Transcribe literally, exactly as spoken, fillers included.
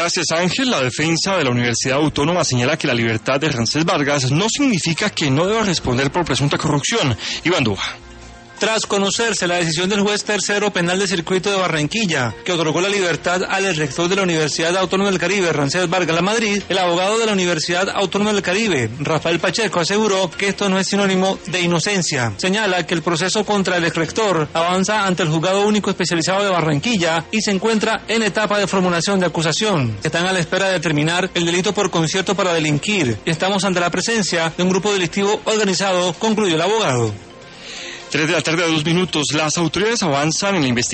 Gracias, Ángel. La defensa de la Universidad Autónoma señala que la libertad de Ramsés Vargas no significa que no deba responder por presunta corrupción. Iván Duja. Tras conocerse la decisión del juez tercero penal de circuito de Barranquilla, que otorgó la libertad al rector de la Universidad Autónoma del Caribe, Ramsés Vargas La Madrid, el abogado de la Universidad Autónoma del Caribe, Rafael Pacheco, aseguró que esto no es sinónimo de inocencia. Señala que el proceso contra el exrector avanza ante el Juzgado Único Especializado de Barranquilla y se encuentra en etapa de formulación de acusación. Están a la espera de determinar el delito por concierto para delinquir. Estamos ante la presencia de un grupo delictivo organizado, concluyó el abogado. Tres de la tarde a dos minutos. Las autoridades avanzan en la investigación